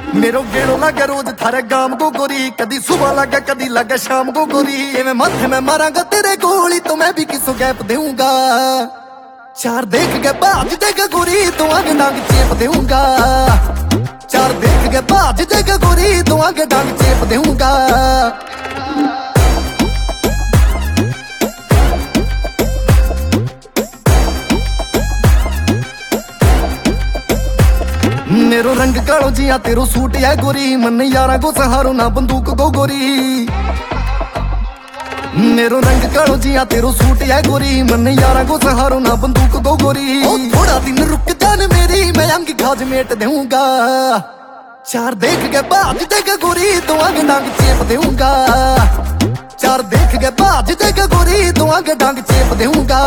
मेरो गेड़ो लगे रोज थारे गाम को गोरी, कदी सुबह लगे कदी लगे शाम को गोरी। ये मैं माथे में मारांगा तेरे गोली तो मैं भी किसो गैप दूंगा। चार देख के बाज देगा गोरी तो आगे डांग चेप दूंगा। चार देख के बाज देगा गोरी तो आगे डांग चेप दूंगा। मेरो रंग कालो जिया तेरो सूट है गोरी, मन यारा को सहारो ना बंदूक को गोरी। मेरो रंग कालो जिया तेरो सूट है गोरी, मन यारा को सहारो ना बंदूक को गोरी। ओ थोड़ा दिन रुक जान मेरी, मैं अंग खाज मेट दूंगा। चार देख के बाज देगा गोरी तो आगे डांग चेप दूंगा। चार देख के बाज देगा गोरी तो आगे डांग चेप दूंगा।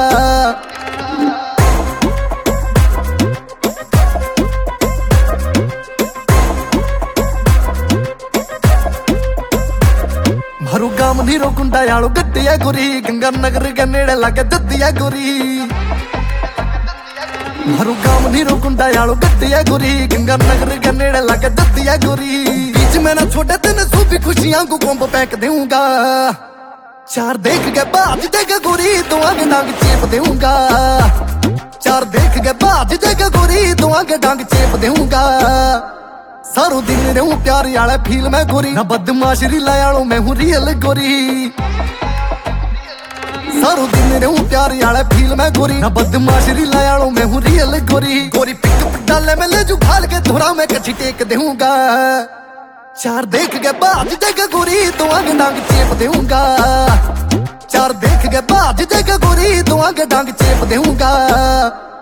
हरु गाम धीरो कुंडा यालो गड्डिया गोरी, गंगा नगर के नेड़े लगे दद्दिया गोरी। हरु गाम धीरो कुंडा यालो गड्डिया गोरी, गंगा नगर के नेड़े लगे दद्दिया गोरी। बीच में ना छोटे तेने सूफी खुशियां को कोंब फेंक दूंगा। चार देख के बाज देगा गोरी तो आगे डांग चेप दूंगा। चार देख के बाज देगा गोरी तो आगे डांग चेप दूंगा। सारो दिन रहूं प्यार याले फील में गोरी, ना बदमाशी लायालो मैं हूं रियल गोरी। सारो दिन रहूं प्यार याले फील में गोरी, ना बदमाशी लायालो मैं हूं रियल गोरी। गोरी पिक डाले में ले जू भाल के धोरा में कच्ची टेक दूंगा। चार देख के बाज देगा गोरी तो आगे डांग चेप दूंगा। चार देख के बाज देगा गोरी तो आगे डांग चेप दूंगा।